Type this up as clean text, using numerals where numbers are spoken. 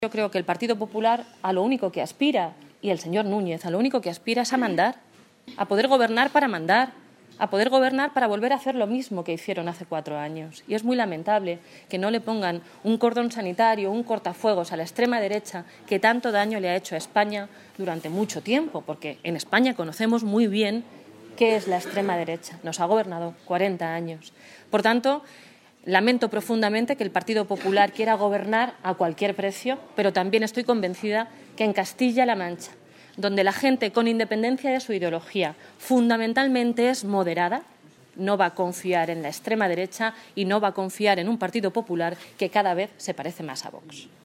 Yo creo que el Partido Popular a lo único que aspira, y el señor Núñez a lo único que aspira es a mandar, a poder gobernar para mandar, a poder gobernar para volver a hacer lo mismo que hicieron hace 4 años. Y es muy lamentable que no le pongan un cordón sanitario, un cortafuegos a la extrema derecha que tanto daño le ha hecho a España durante mucho tiempo, porque en España conocemos muy bien qué es la extrema derecha. Nos ha gobernado 40 años. Por tanto, lamento profundamente que el Partido Popular quiera gobernar a cualquier precio, pero también estoy convencida que en Castilla-La Mancha, donde la gente, con independencia de su ideología, fundamentalmente es moderada, no va a confiar en la extrema derecha y no va a confiar en un Partido Popular que cada vez se parece más a Vox.